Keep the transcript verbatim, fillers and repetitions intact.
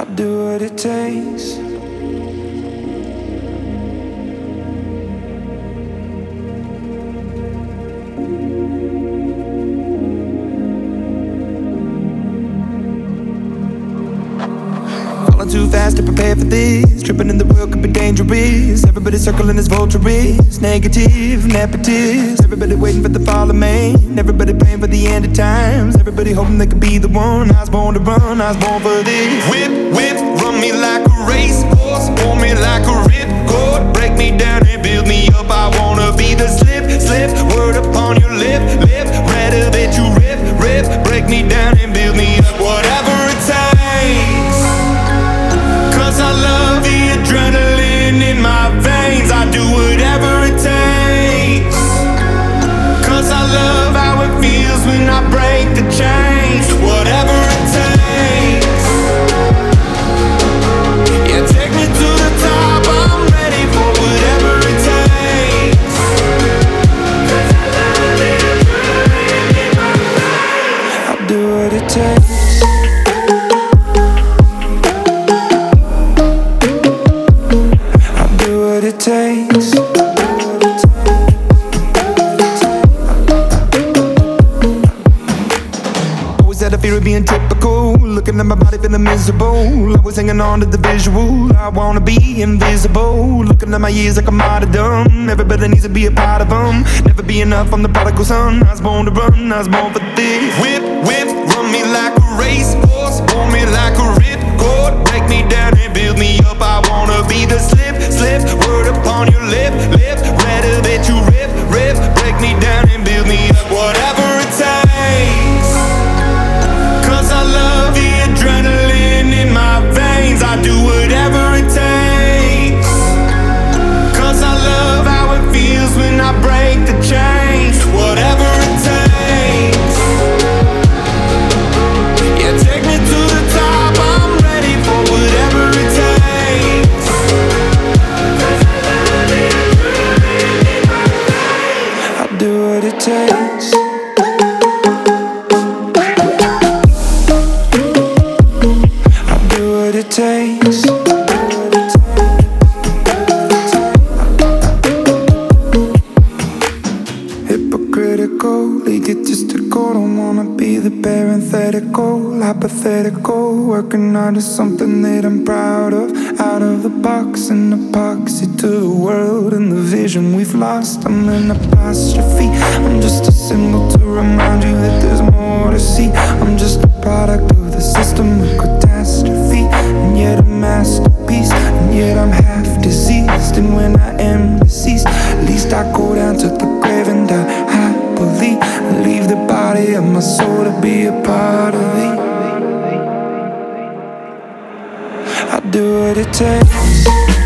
do what it takes. Falling too fast to prepare for this. Tripping in the world could be dangerous. Everybody circling as vultures. Negative, nepotist. Everybody waiting for the fall of man. Everybody praying for the end of times. Everybody hoping they could be the one. I was born to run, I was born for this. Whip, whip, run me like a racehorse. Pull me like a ripcord. Break me down and build me up. I wanna be the slip, slip. Word upon your lip, lip. Rather that you rip, rip. Break me down and build me up. Whatever it takes. Cause I love the adrenaline in my veins. I do whatever it takes. Cause I love how it feels when I break the chains. Whatever it takes. Yeah, take me to the top. I'm ready for whatever it takes. Cause I love the adrenaline in my veins. I'll do what it takes. It takes. Always had a fear of being typical. Looking at my body feeling miserable. Always hanging on to the visual. I wanna be invisible. Looking at my years like I'm out of dumb. Everybody needs to be a part of them. Never be enough, I'm the prodigal son. I was born to run, I was born for this. Whip, whip, run me like a racehorse. Pull me like a ripcord. Break me down and build me up. I wanna be the slip, slip. Word upon your lip, lip. Rather that you rip, rip. Break me down and build me up. Whatever it takes. Cause I love the adrenaline in my veins. I do whatever it takes. Cause I love how it feels when I break the chains. Whatever it takes. Yeah, take me to the top. I'm ready for whatever it takes. Cause I love the adrenaline in my veins. I'll do what it takes. What it takes. Hypocritical, egotistical. Don't wanna be the parenthetical, hypothetical. Working hard is something that I'm proud of. Out of the box, an epoxy to the world and the vision we've lost. I'm an apostrophe. I'm just a symbol to remind you that there's more to see. I'm just a product of the system of catastrophe, and yet a masterpiece, and yet I'm half diseased. And when I am deceased, at least I go down to the grave and die happily. I leave the body of my soul to be a part of me. I do what it takes.